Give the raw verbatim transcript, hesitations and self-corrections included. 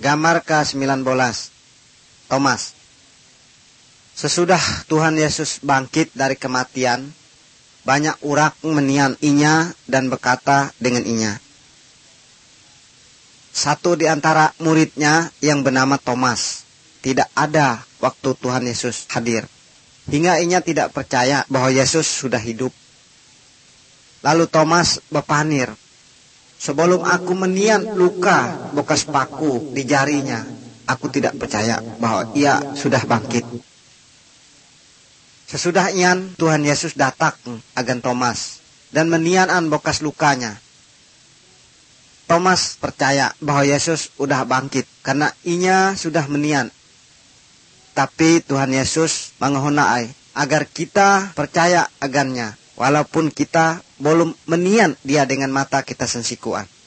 Gambar ke sembilan belas. Thomas. Sesudah Tuhan Yesus bangkit dari kematian, banyak orang menian inya dan berkata dengan inya. Satu di antara muridnya yang bernama Thomas tidak ada waktu Tuhan Yesus hadir. Hingga inya tidak percaya bahwa Yesus sudah hidup. Lalu Thomas berpanir, sebelum aku menian luka bekas paku di jarinya, aku tidak percaya bahwa ia sudah bangkit. Sesudah ian, Tuhan Yesus datang agan Thomas dan menianan bekas lukanya. Thomas percaya bahwa Yesus sudah bangkit karena inya sudah menian. Tapi Tuhan Yesus menghonai agar kita percaya agannya, walaupun kita belum menian dia dengan mata kita sensikuan.